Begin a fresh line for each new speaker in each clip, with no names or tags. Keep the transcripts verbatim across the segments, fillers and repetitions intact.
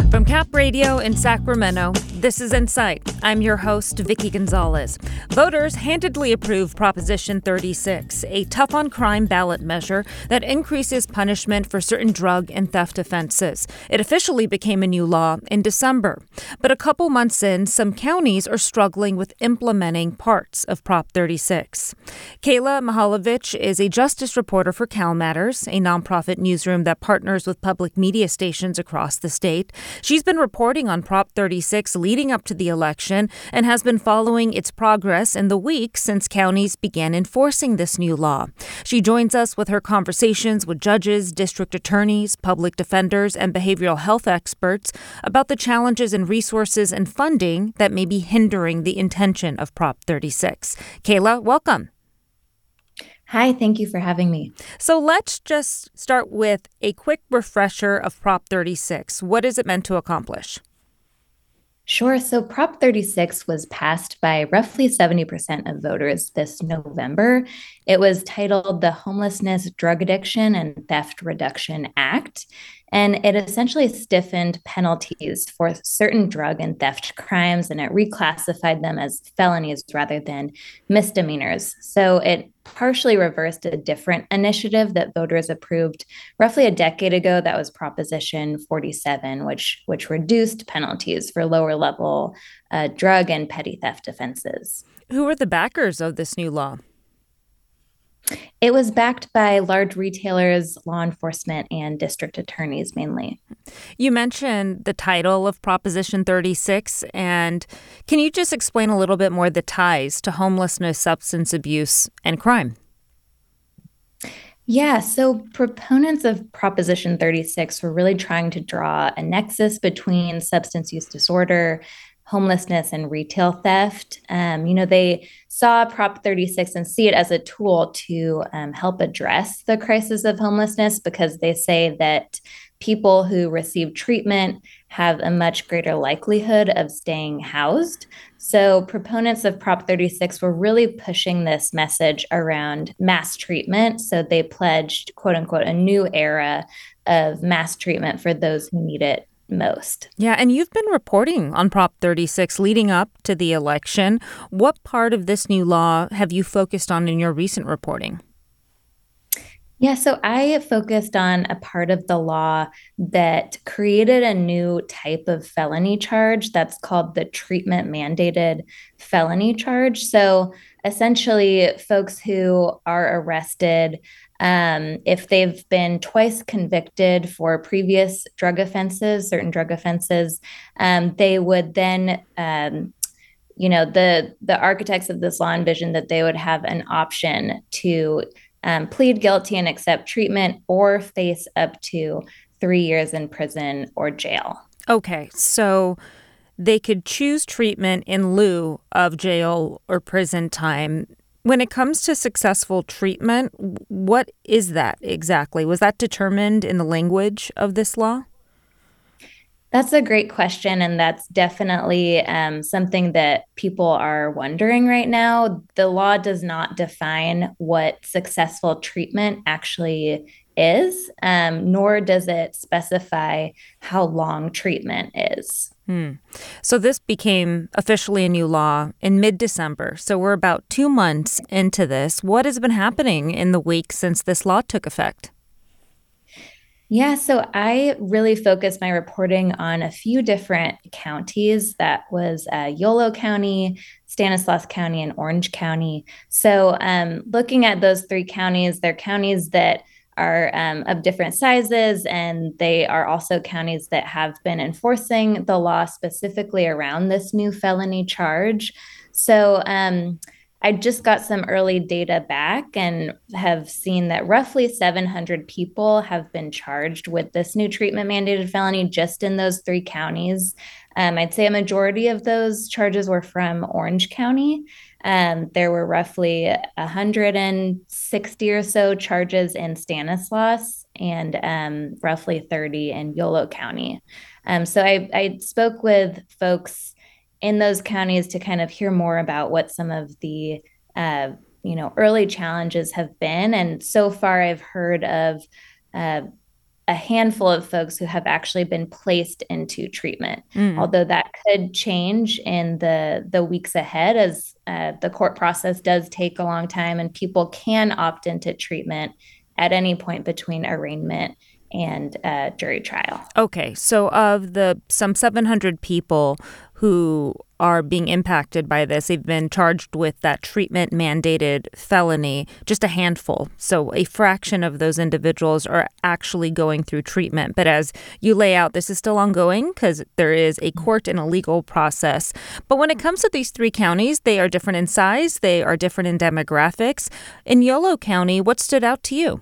From Cap Radio in Sacramento, this is Insight. I'm your host, Vicky Gonzalez. Voters handedly approved Proposition thirty-six, a tough-on-crime ballot measure that increases punishment for certain drug and theft offenses. It officially became a new law in December. But a couple months in, some counties are struggling with implementing parts of Prop thirty-six. Kayla Mihaljevic is a justice reporter for CalMatters, a nonprofit newsroom that partners with public media stations across the state. She's been reporting on Prop thirty-six leading up to the election and has been following its progress in the week since counties began enforcing this new law. She joins us with her conversations with judges, district attorneys, public defenders, and behavioral health experts about the challenges in resources and funding that may be hindering the intention of Prop thirty-six. Kayla, welcome.
Hi, thank you for having me.
So let's just start with a quick refresher of Prop thirty-six. What is it meant to accomplish?
Sure. So Prop thirty-six was passed by roughly seventy percent of voters this November. It was titled the Homelessness, Drug Addiction, and Theft Reduction Act, and it essentially stiffened penalties for certain drug and theft crimes, and it reclassified them as felonies rather than misdemeanors. So it partially reversed a different initiative that voters approved roughly a decade ago. That was Proposition forty-seven, which which reduced penalties for lower level uh, drug and petty theft offenses.
Who are the backers of this new law?
It was backed by large retailers, law enforcement, and district attorneys mainly.
You mentioned the title of Proposition thirty-six, and can you just explain a little bit more the ties to homelessness, substance abuse, and crime?
Yeah, so proponents of Proposition thirty-six were really trying to draw a nexus between substance use disorder, homelessness, and retail theft. Um, you know, they saw Prop thirty-six and see it as a tool to um, help address the crisis of homelessness because they say that people who receive treatment have a much greater likelihood of staying housed. So proponents of Prop thirty-six were really pushing this message around mass treatment. So they pledged, quote unquote, a new era of mass treatment for those who need it most.
Yeah, and you've been reporting on Prop thirty-six leading up to the election. What part of this new law have you focused on in your recent reporting?
Yeah, so I focused on a part of the law that created a new type of felony charge that's called the treatment mandated felony charge. So essentially, folks who are arrested, um, if they've been twice convicted for previous drug offenses, certain drug offenses, um, they would then um, you know, the the architects of this law envisioned that they would have an option to um, plead guilty and accept treatment or face up to three years in prison or jail.
Okay, so they could choose treatment in lieu of jail or prison time. When it comes to successful treatment, what is that exactly? Was that determined in the language of this law?
That's a great question, and that's definitely um, something that people are wondering right now. The law does not define what successful treatment actually is, um, nor does it specify how long treatment is.
Hmm. So this became officially a new law in mid-December. So we're about two months into this. What has been happening in the week since this law took effect?
Yeah, so I really focused my reporting on a few different counties. That was uh, Yolo County, Stanislaus County, and Orange County. So um, looking at those three counties, they're counties that are um, of different sizes, and they are also counties that have been enforcing the law specifically around this new felony charge. So um, I just got some early data back and have seen that roughly seven hundred people have been charged with this new treatment mandated felony just in those three counties. Um, I'd say a majority of those charges were from Orange County. Um, there were roughly one hundred sixty or so charges in Stanislaus and um, roughly thirty in Yolo County. Um, so I, I spoke with folks in those counties to kind of hear more about what some of the uh, you know early challenges have been. And so far, I've heard of uh, a handful of folks who have actually been placed into treatment,
Mm.
although that could change in the, the weeks ahead as uh, the court process does take a long time and people can opt into treatment at any point between arraignment and uh, jury trial.
Okay, so of the some seven hundred people who are being impacted by this, they've been charged with that treatment mandated felony, just a handful. So a fraction of those individuals are actually going through treatment. But as you lay out, this is still ongoing because there is a court and a legal process. But when it comes to these three counties, they are different in size, they are different in demographics. In Yolo County, what stood out to you?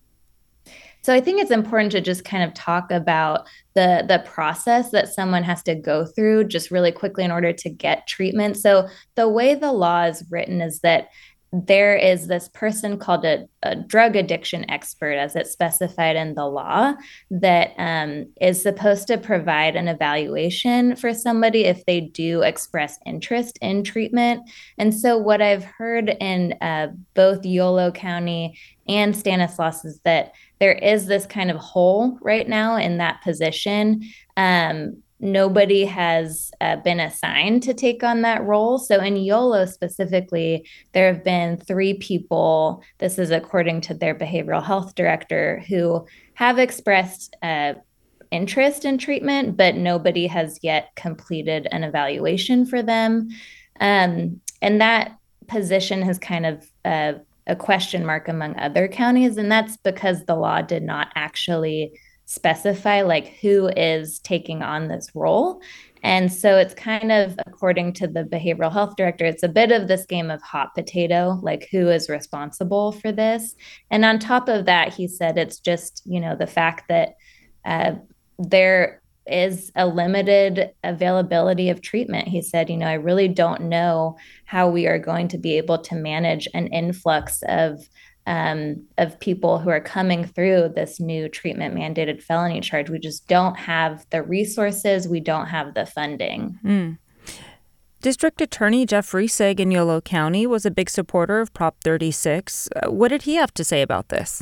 So I think it's important to just kind of talk about the the process that someone has to go through just really quickly in order to get treatment. So the way the law is written is that there is this person called a, a drug addiction expert, as it's specified in the law, that um, is supposed to provide an evaluation for somebody if they do express interest in treatment. And so what I've heard in uh, both Yolo County and Stanislaus is that there is this kind of hole right now in that position. Um, nobody has uh, been assigned to take on that role. So in Yolo specifically, there have been three people, this is according to their behavioral health director, who have expressed uh, interest in treatment, but nobody has yet completed an evaluation for them. Um, and that position has kind of uh, a question mark among other counties, and that's because the law did not actually specify like who is taking on this role. And so it's kind of, according to the behavioral health director, it's a bit of this game of hot potato, like who is responsible for this. And on top of that, he said it's just, you know, the fact that uh, there is a limited availability of treatment. He said, you know, I really don't know how we are going to be able to manage an influx of um, of people who are coming through this new treatment mandated felony charge. We just don't have the resources. We don't have the funding.
Mm. District Attorney Jeff Reesig in Yolo County was a big supporter of Prop thirty-six. Uh, what did he have to say about this?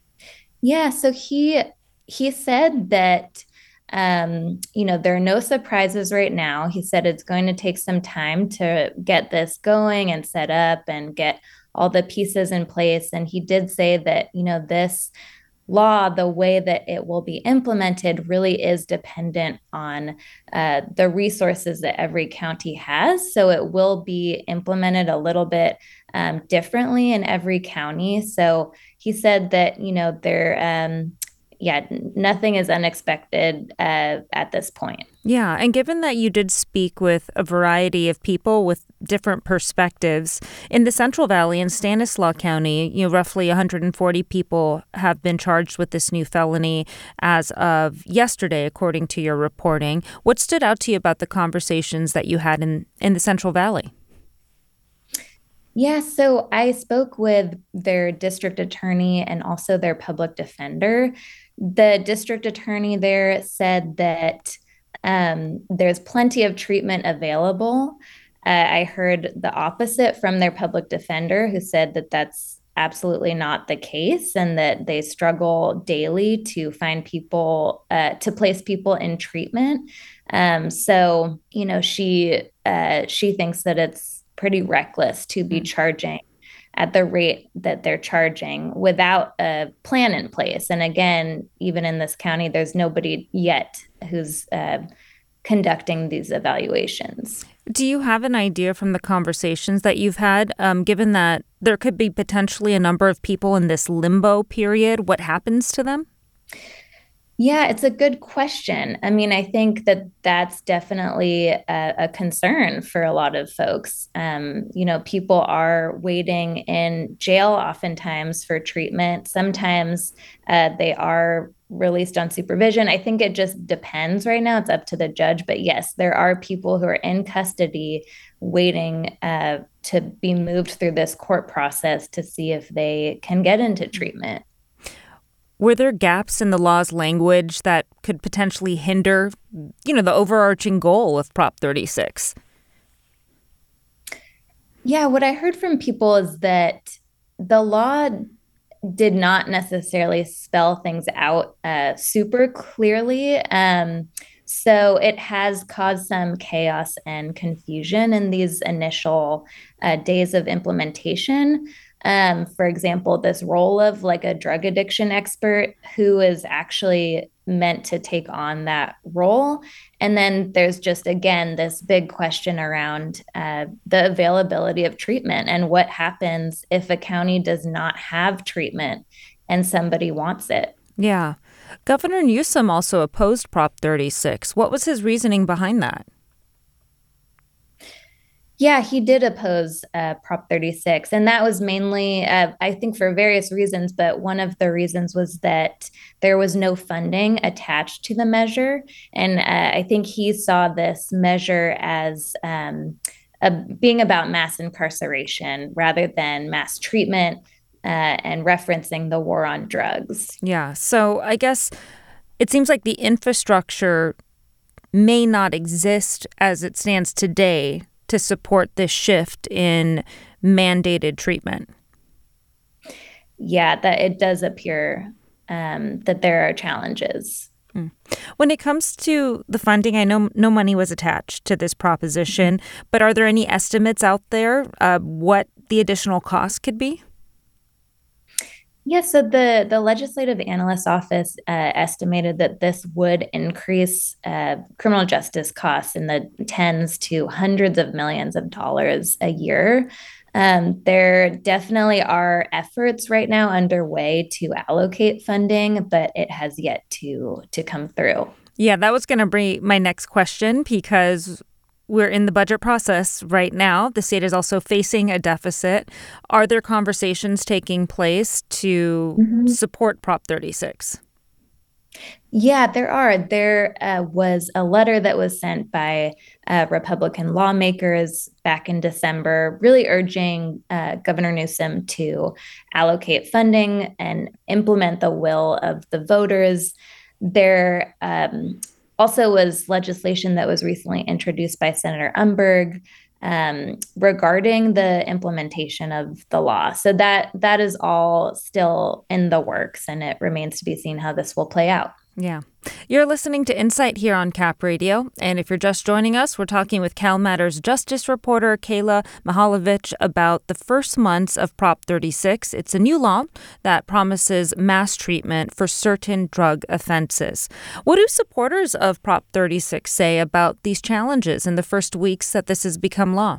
Yeah, so he he said that Um, you know, there are no surprises right now. He said it's going to take some time to get this going and set up and get all the pieces in place. And he did say that, you know, this law, the way that it will be implemented, really is dependent on uh, the resources that every county has. So it will be implemented a little bit um, differently in every county. So he said that, you know, there, um, yeah, nothing is unexpected uh, at this point.
Yeah, and given that you did speak with a variety of people with different perspectives, in the Central Valley in Stanislaus County, you know, roughly one hundred forty people have been charged with this new felony as of yesterday, according to your reporting. What stood out to you about the conversations that you had in, in the Central Valley?
Yeah, so I spoke with their district attorney and also their public defender. The district attorney there said that um, there's plenty of treatment available. Uh, I heard the opposite from their public defender, who said that that's absolutely not the case and that they struggle daily to find people, uh, to place people in treatment. Um, so, you know, she uh, she thinks that it's pretty reckless to be charging at the rate that they're charging without a plan in place. And again, even in this county, there's nobody yet who's uh, conducting these evaluations.
Do you have an idea from the conversations that you've had, um, given that there could be potentially a number of people in this limbo period, what happens to them?
Yeah, it's a good question. I mean, I think that that's definitely a, a concern for a lot of folks. Um, you know, people are waiting in jail oftentimes for treatment. Sometimes uh, they are released on supervision. I think it just depends right now. It's up to the judge. But yes, there are people who are in custody waiting uh, to be moved through this court process to see if they can get into treatment.
Were there gaps in the law's language that could potentially hinder, you know, the overarching goal of Prop thirty-six?
Yeah, what I heard from people is that the law did not necessarily spell things out uh, super clearly. Um, so it has caused some chaos and confusion in these initial uh, days of implementation. Um, for example, this role of like a drug addiction expert who is actually meant to take on that role. And then there's just, again, this big question around uh, the availability of treatment and what happens if a county does not have treatment and somebody wants it.
Yeah. Governor Newsom also opposed Prop thirty-six. What was his reasoning behind that?
Yeah, he did oppose uh, Prop thirty-six. And that was mainly, uh, I think, for various reasons. But one of the reasons was that there was no funding attached to the measure. And uh, I think he saw this measure as um, a, being about mass incarceration rather than mass treatment uh, and referencing the war on drugs.
Yeah. So I guess it seems like the infrastructure may not exist as it stands today to support this shift in mandated treatment.
Yeah, that it does appear um, that there are challenges.
Mm. When it comes to the funding, I know no money was attached to this proposition, but are there any estimates out there uh, what the additional cost could be?
Yeah, so the the Legislative Analyst's Office uh, estimated that this would increase uh, criminal justice costs in the tens to hundreds of millions of dollars a year. Um, there definitely are efforts right now underway to allocate funding, but it has yet to to come through.
Yeah, that was going to be my next question because we're in the budget process right now. The state is also facing a deficit. Are there conversations taking place to mm-hmm. support Prop thirty-six?
Yeah, there are. There uh, was a letter that was sent by uh, Republican lawmakers back in December, really urging uh, Governor Newsom to allocate funding and implement the will of the voters. There um, also was legislation that was recently introduced by Senator Umberg um, regarding the implementation of the law. So that that is all still in the works, and it remains to be seen how this will play out.
Yeah. You're listening to Insight here on Cap Radio. And if you're just joining us, we're talking with CalMatters Justice reporter Kayla Mihaljevic about the first months of Prop thirty-six. It's a new law that promises mass treatment for certain drug offenses. What do supporters of Prop thirty-six say about these challenges in the first weeks that this has become law?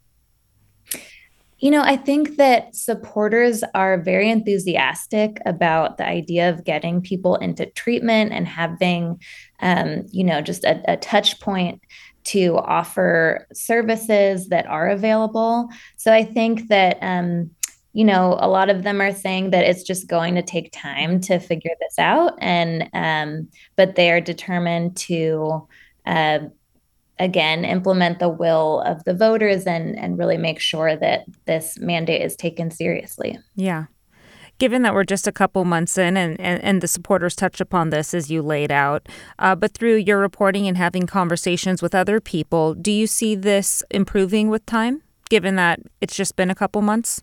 You know, I think that supporters are very enthusiastic about the idea of getting people into treatment and having, um, you know, just a, a touch point to offer services that are available. So I think that, um, you know, a lot of them are saying that it's just going to take time to figure this out. And, um, but they are determined to, uh, again, implement the will of the voters and, and really make sure that this mandate is taken seriously.
Yeah. Given that we're just a couple months in and, and, and the supporters touch upon this as you laid out, uh, but through your reporting and having conversations with other people, do you see this improving with time, given that it's just been a couple months?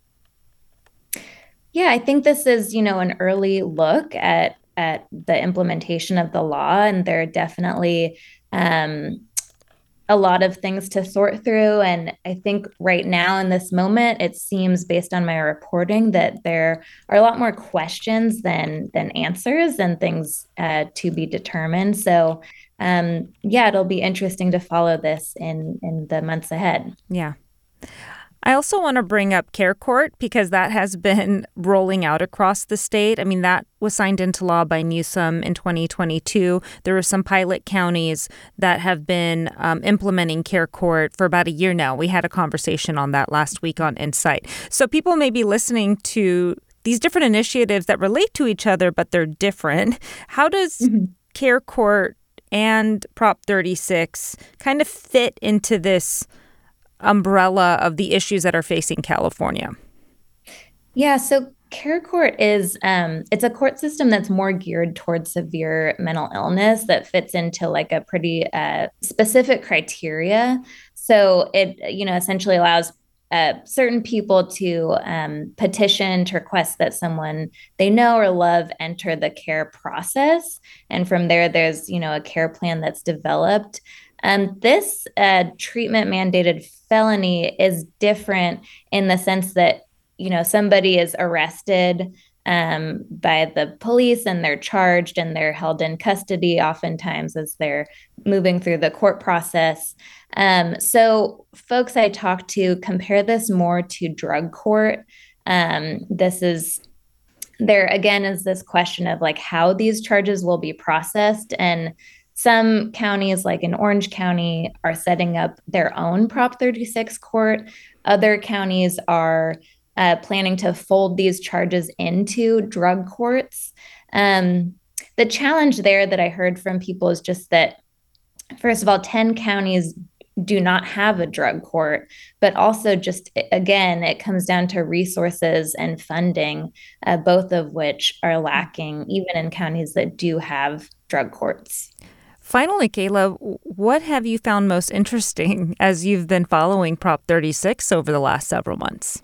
Yeah, I think this is, you know, an early look at at the implementation of the law, and there are definitely um, a lot of things to sort through. And I think right now in this moment, it seems based on my reporting that there are a lot more questions than than answers and things uh, to be determined. So um, yeah, it'll be interesting to follow this in, in the months ahead.
Yeah. I also want to bring up Care Court because that has been rolling out across the state. I mean, that was signed into law by Newsom in twenty twenty-two. There are some pilot counties that have been um, implementing Care Court for about a year now. We had a conversation on that last week on Insight. So people may be listening to these different initiatives that relate to each other, but they're different. How does mm-hmm. Care Court and Prop thirty-six kind of fit into this umbrella of the issues that are facing California?
Yeah, so Care Court is, um, it's a court system that's more geared towards severe mental illness that fits into like a pretty uh, specific criteria. So it, you know, essentially allows uh, certain people to um, petition to request that someone they know or love enter the care process. And from there, there's, you know, a care plan that's developed. Um, this uh, treatment mandated felony is different in the sense that, you know, somebody is arrested um, by the police and they're charged and they're held in custody oftentimes as they're moving through the court process. Um, so folks I talked to compare this more to drug court. Um, this is there again is this question of like how these charges will be processed. And some counties, like in Orange County, are setting up their own Prop thirty-six court. Other counties are uh, planning to fold these charges into drug courts. Um, the challenge there that I heard from people is just that, first of all, ten counties do not have a drug court, but also just, again, it comes down to resources and funding, uh, both of which are lacking even in counties that do have drug courts.
Finally, Kayla, what have you found most interesting as you've been following Prop thirty-six over the last several months?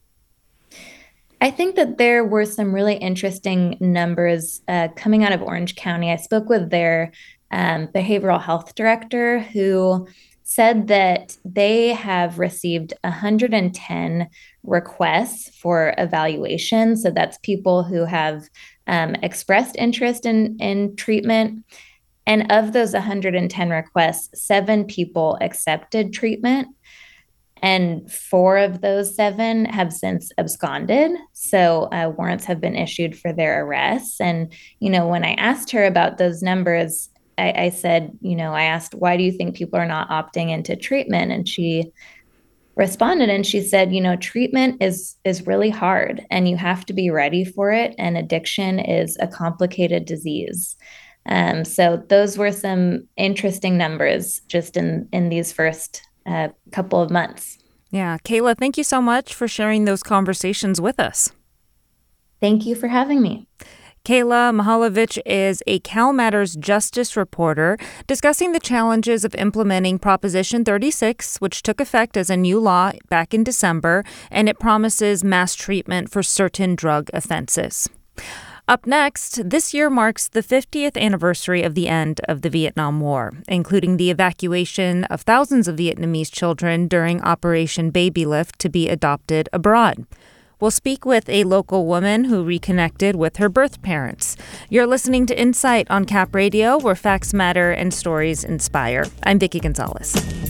I think that there were some really interesting numbers uh, coming out of Orange County. I spoke with their um, behavioral health director, who said that they have received one hundred ten requests for evaluation. So that's people who have um, expressed interest in, in treatment. And of those one hundred ten requests, seven people accepted treatment. And four of those seven have since absconded. So uh, warrants have been issued for their arrests. And, you know, when I asked her about those numbers, I, I said, you know, I asked, why do you think people are not opting into treatment? And she responded and she said, you know, treatment is is really hard and you have to be ready for it. And addiction is a complicated disease. Um, so those were some interesting numbers just in, in these first uh, couple of months.
Yeah. Kayla, thank you so much for sharing those conversations with us.
Thank you for having me.
Kayla Mihaljevic is a CalMatters Justice reporter discussing the challenges of implementing Proposition thirty-six, which took effect as a new law back in December, and it promises mass treatment for certain drug offenses. Up next, this year marks the fiftieth anniversary of the end of the Vietnam War, including the evacuation of thousands of Vietnamese children during Operation Baby Lift to be adopted abroad. We'll speak with a local woman who reconnected with her birth parents. You're listening to Insight on Cap Radio, where facts matter and stories inspire. I'm Vicki Gonzalez.